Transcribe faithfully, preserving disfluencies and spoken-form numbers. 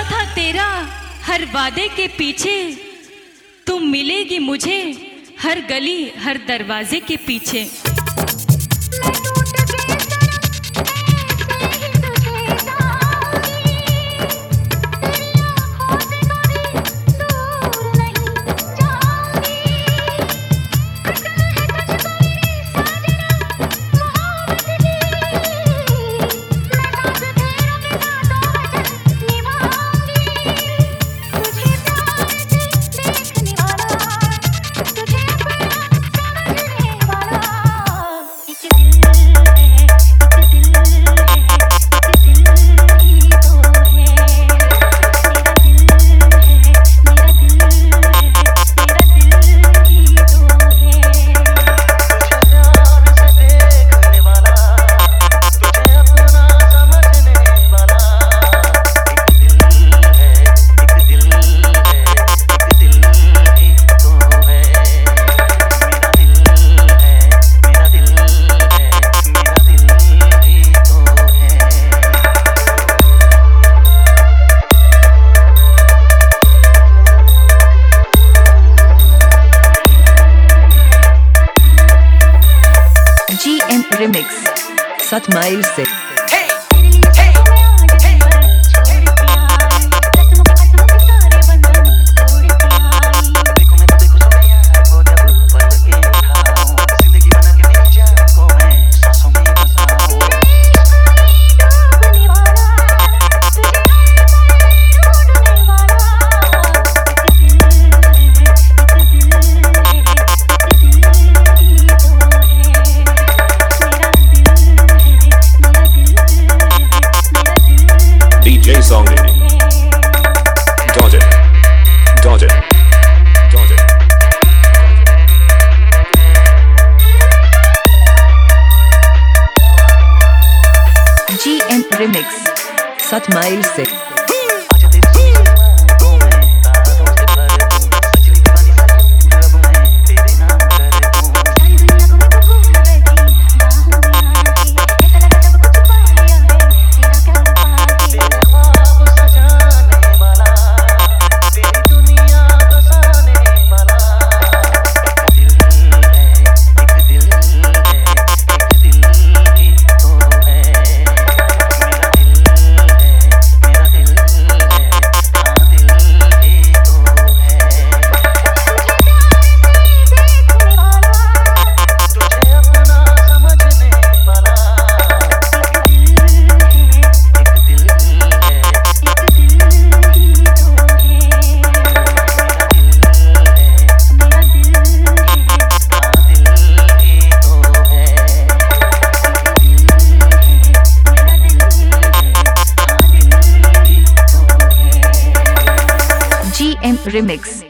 था तेरा हर वादे के पीछे, तुम मिलेगी मुझे हर गली हर दरवाजे के पीछे। रिमिक्स सात माइल से। Song dodge it, dodge it, dodge it. G M remix सात माइल से। G M remix